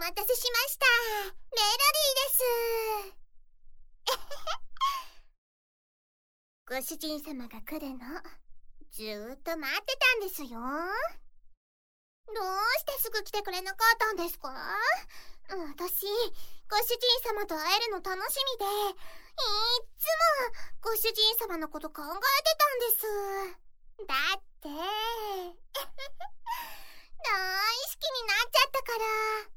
待たせしました。メロディーです。ご主人様が来るのずーっと待ってたんですよ。どうしてすぐ来てくれなかったんですか？私、ご主人様と会えるの楽しみで、いっつもご主人様のこと考えてたんです。だって、大好きになっちゃったから。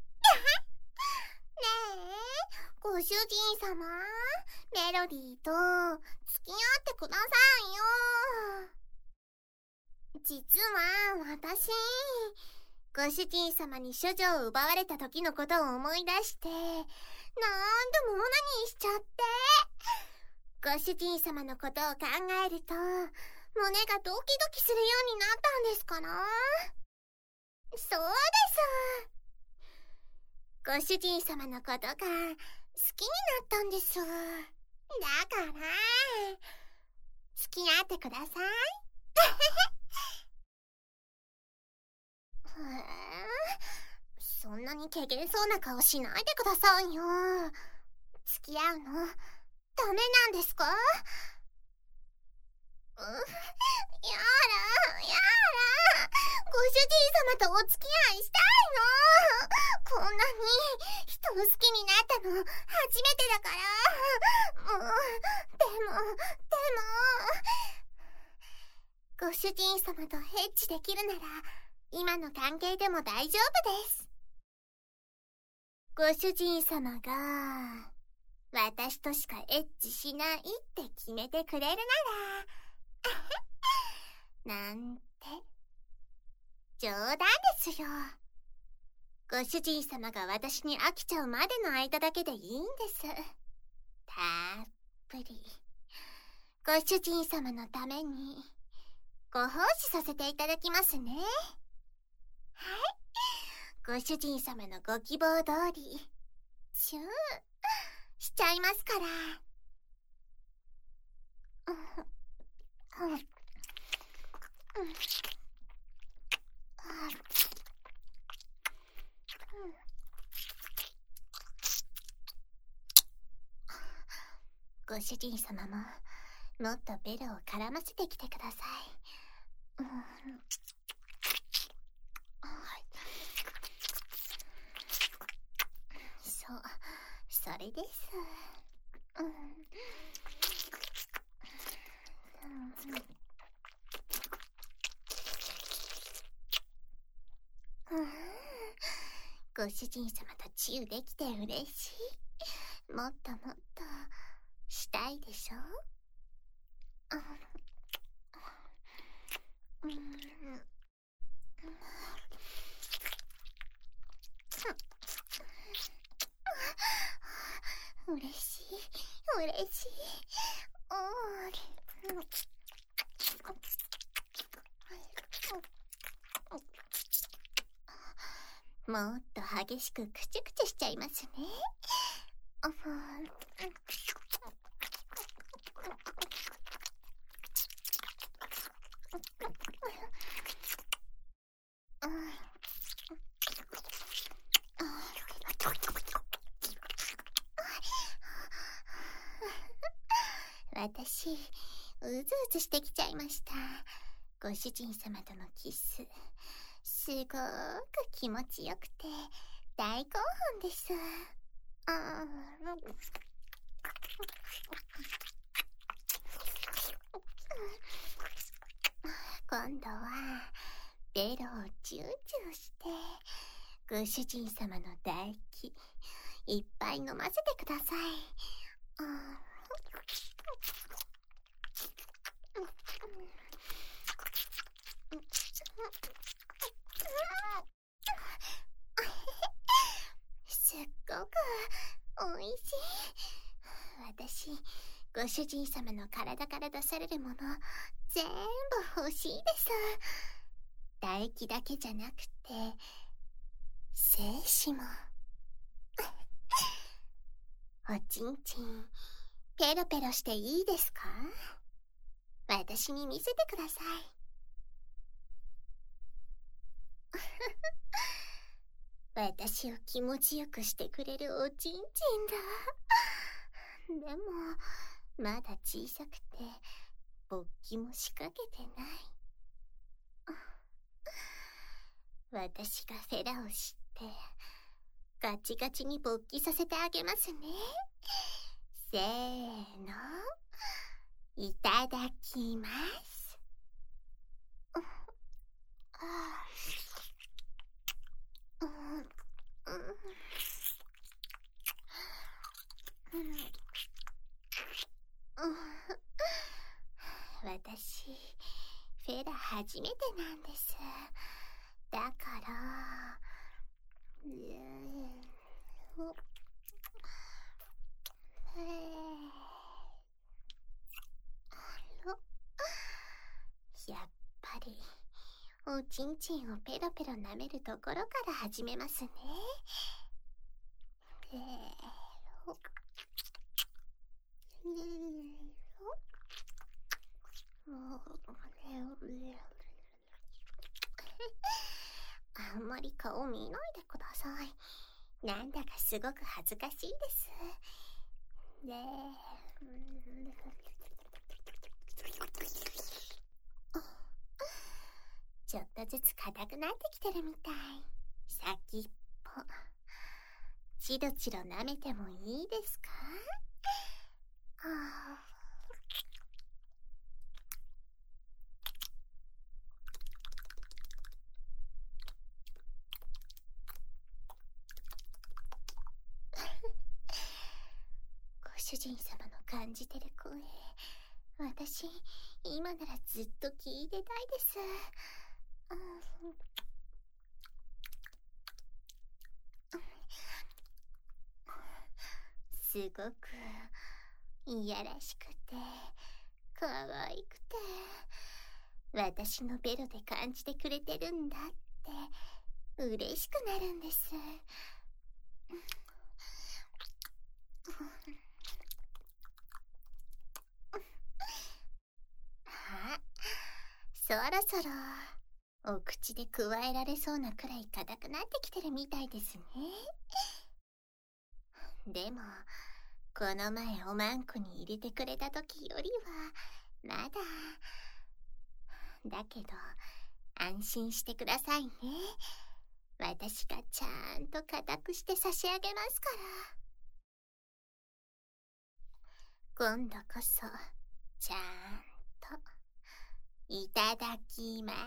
ねえ、ご主人様、メロディーと付き合ってくださいよ。実は私、ご主人様に処女を奪われた時のことを思い出して、何度もオナニーしちゃって。ご主人様のことを考えると、胸がドキドキするようになったんですから。そうです。ご主人様のことが好きになったんです。だから、付き合ってください。そんなに怪げそうな顔しないでくださいよ。付き合うのダメなんですか？やだ、やだ。ご主人様とお付き合いしたいの。こんなに人を好きになったの初めてだから。でも。ご主人様とヘッチできるなら、今の関係でも大丈夫です。ご主人様が私としかエッチしないって決めてくれるならなんて冗談ですよ。ご主人様が私に飽きちゃうまでの間だけでいいんです。たっぷりご主人様のためにご奉仕させていただきますね。はい、ご主人様のご希望通りシューしちゃいますから。ご主人様ももっとベロを絡ませてきてください。そう、それです。ご主人様とチューできて嬉しい。もっともっとしたいでしょ？嬉しい、嬉しい。もっと激しくクチュクチュしちゃいますね。私、うずうずしてきちゃいました。ご主人様とのキス、すごく気持ちよくて大興奮です。今度はベロをチューチューしてご主人様の唾液いっぱい飲ませてください。すっごくおいしい。私、ご主人様の体から出されるもの全部欲しいです。唾液だけじゃなくて精子も。おちんちんペロペロしていいですか？私に見せてください。 私を気持ちよくしてくれるおちんちんだ。でも、まだ小さくて、勃起も仕掛けてない。私がフェラを知って、ガチガチに勃起させてあげますね。せーの、いただきます。私、フェラ初めてなんです。だから、やっぱりおちんちんをペロペロ舐めるところから始めますね。あんまり顔見ないでください。なんだかすごく恥ずかしいです。ちょっとずつ硬くなってきてるみたい。先っぽ、チロチロ舐めてもいいですか？ご主人様の感じてる声、私、今ならずっと聞いてたいです。すごくいやらしくて可愛くて、私のベロで感じてくれてるんだって嬉しくなるんです。あ、そろそろお口でくわえられそうなくらい硬くなってきてるみたいですね。でも、この前おまんこに入れてくれた時よりはまだ。だけど安心してくださいね。私がちゃんと固くして差し上げますから。今度こそちゃんといただきます。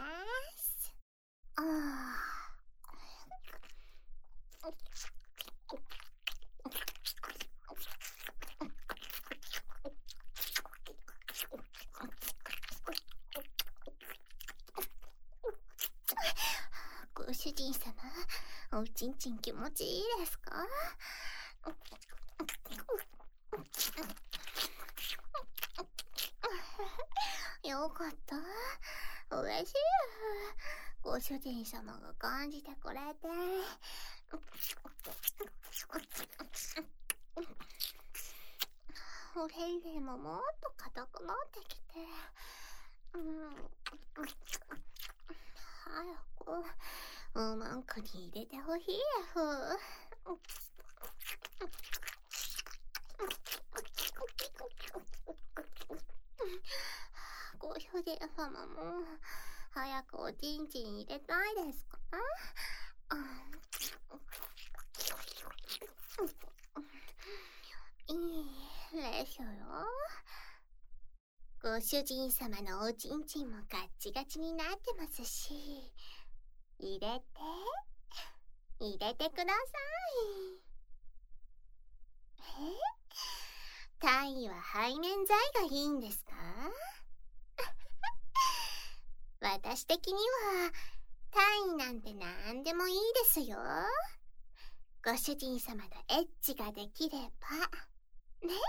ご主人様、おちんちん気持ちいいですか？よかった。嬉しい。ご主人様が感じてくれて。おれんれももっと硬くなってきて。早くおまんこに入れてほしいやふ。ご主人様も早くおちんちん入れたいですか？いいですよ。ご主人様のおちんちんもガッチガチになってますし、入れてください。タイは背面剤がいいんですか？私的にはタイなんてなんでもいいですよ。ご主人様とエッチができればね。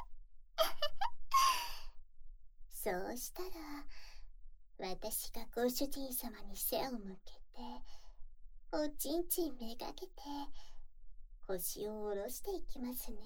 そうしたら私がご主人様に背を向けておちんちんめがけて腰を下ろしていきますね。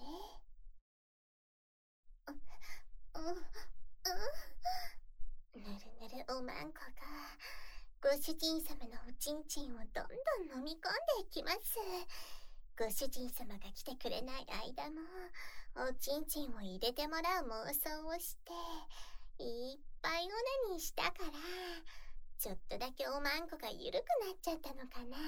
ぬるぬるおまんこがご主人様のおちんちんをどんどん飲み込んでいきます。ご主人様が来てくれない間も、おちんちんを入れてもらう妄想をして、いっぱいオナニーしたから、ちょっとだけおまんこが緩くなっちゃったのかな。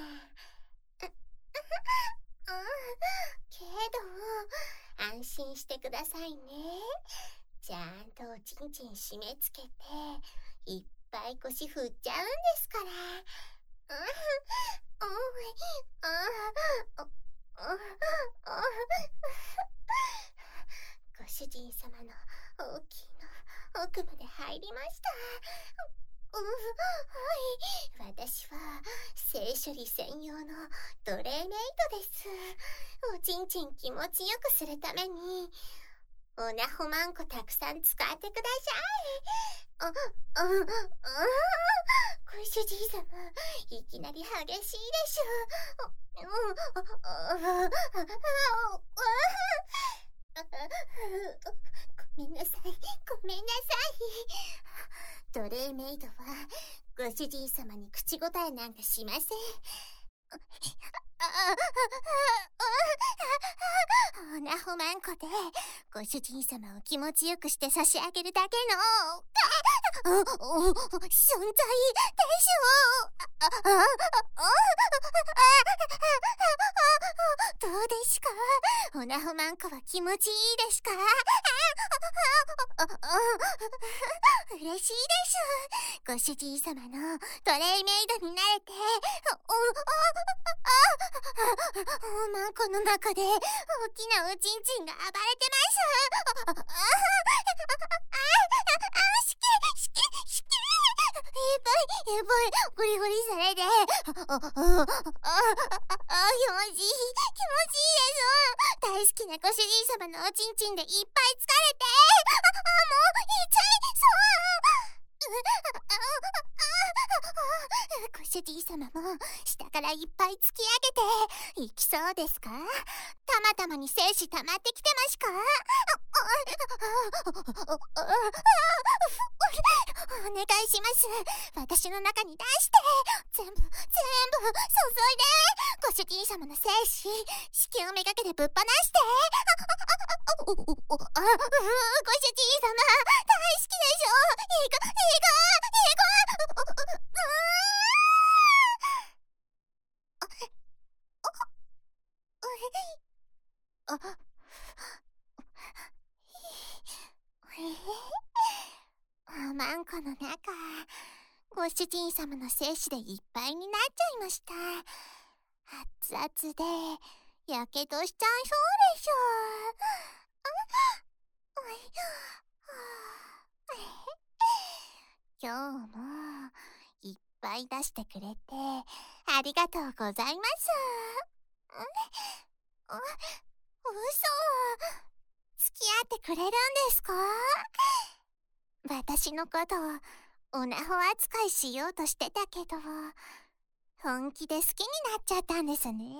けど、安心してくださいね。ちゃんとおちんちん締め付けて、いっぱい腰振っちゃうんですから。ご主人様の大きいの奥まで入りました。はい、私は性処理専用の奴隷メイドです。おちんちん気持ちよくするためにおなほまんこたくさん使ってください。ご主人様、いきなり激しいでしょ。ごめんなさい、ごめんなさい。奴隷メイドはご主人様に口答えなんかしません。おなほまんこでご主人様を気持ちよくして差し上げるだけの存在でしょどうですか？おなほまんこは気持ちいいですか？嬉しいです。ご主人様の奴隷メイドになれて、おまんこの中で大きなおちんちんが暴れてます。やばい、ゴリゴリされて。気持ちいい。気持ちいいです。大好きなご主人様のおちんちんでいっぱい疲れて。もう、痛い、ご主人様も下からいっぱい突き上げていきそうですか？たまたまに精子溜まってきてますか？お願いします。私の中に出して。全部注いで。ご主人様の精子、子宮めがけてぶっ放して。ご主人様、大好きでしょ。おまんこの中、ご主人様の精子でいっぱいになっちゃいました。熱々でやけどしちゃいそうでしょ。今日もいっぱい出してくれてありがとうございます。嘘、付き合ってくれるんですか？私のことおなほ扱いしようとしてたけど、本気で好きになっちゃったんですね。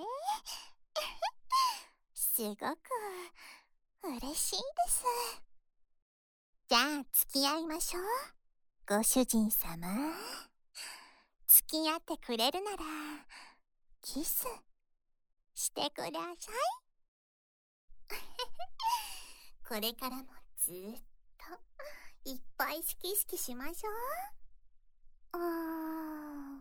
すごく嬉しいです。じゃあ付き合いましょう。ご主人様、付き合ってくれるならキスしてください。これからもずっといっぱい好きしましょう。